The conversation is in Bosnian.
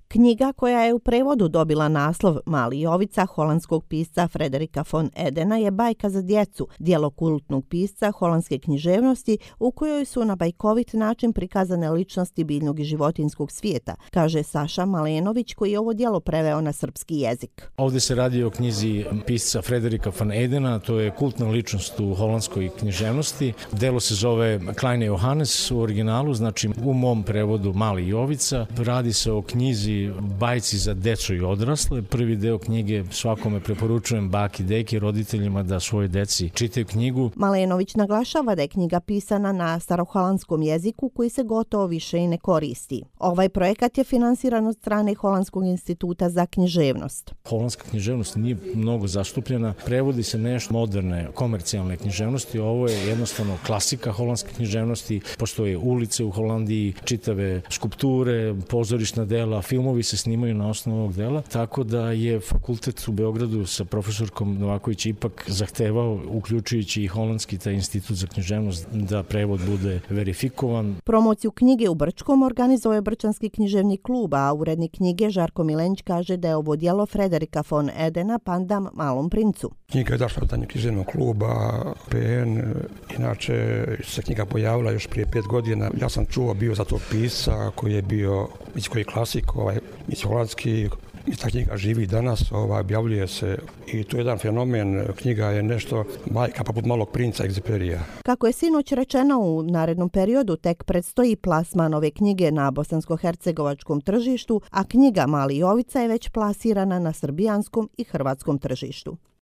Knjiga koja je u prevodu dobila naslov Mali Jovica holandskog pisca Frederika von Edena je bajka za djecu, djelo kultnog pisca holandske književnosti u kojoj su na bajkovit način prikazane ličnosti biljnog i životinjskog svijeta, kaže Saša Malenović koji je ovo djelo preveo na srpski jezik. Ovdje se radi o knjizi pisca Frederika von Edena, to je kultna ličnost u holandskoj književnosti. Delo se zove Kleine Johannes u originalu, znači u mom prevodu Mali Jovica. Radi se o knjizi bajci za decu i odrasle. Prvi deo knjige svakome preporučujem baki, deki, roditeljima da svoje deci čitaju knjigu. Malenović naglašava da je knjiga pisana na staroholandskom jeziku koji se gotovo više i ne koristi. Ovaj projekat je finansiran od strane Holandskog instituta za književnost. Holandska književnost nije mnogo zastupljena. Prevodi se nešto moderne, komercijalne književnosti. Ovo je jednostavno klasika holandske književnosti. Postoje ulice u Holandiji, čitave skulpture, pozorišna dela, filmovi se snimaju na osnovu ovog dela, tako da je fakultet u Beogradu sa profesorkom Novaković ipak zahtevao, uključujući i holandski taj institut za književnost, da prevod bude verifikovan. Promociju knjige u Brčkom organizovao je Brčanski književni klub, a urednik knjige Žarko Milenić kaže da je ovo djelo Frederika von Edena pandam Malom princu. Knjiga je došla od književnog kluba PN, inače se knjiga pojavila još prije 5 godina. Ja sam čuo bio za tog pisca koji je bio, koji je klasik, holandski. I ta knjiga živi danas, objavljuje se i to je jedan fenomen. Knjiga je nešto bajka poput Malog princa Egziperija. Kako je sinoć rečeno, u narednom periodu tek predstoji plasman ove knjige na bosansko-hercegovačkom tržištu, a knjiga Mali Jovica je već plasirana na srbijanskom i hrvatskom tržištu.